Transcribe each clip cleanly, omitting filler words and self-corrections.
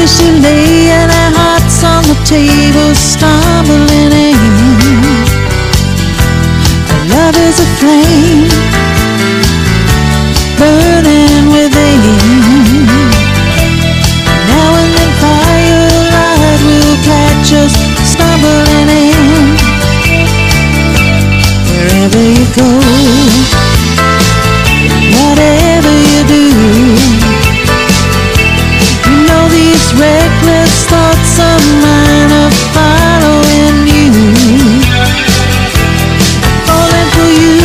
she laying our hearts on the table, stumbling in. Our love is a flame burning within. Now and then firelight will catch us stumbling in. Wherever you go, whatever you do, you know these reckless thoughts of mine are following you, falling for you.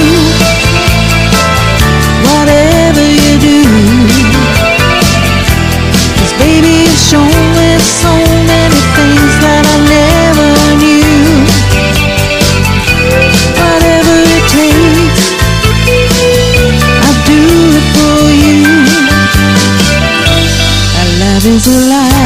Whatever you do, 'cause baby you've shown me so many things that I never knew. Whatever it takes, I'll do it for you. Our love is alive.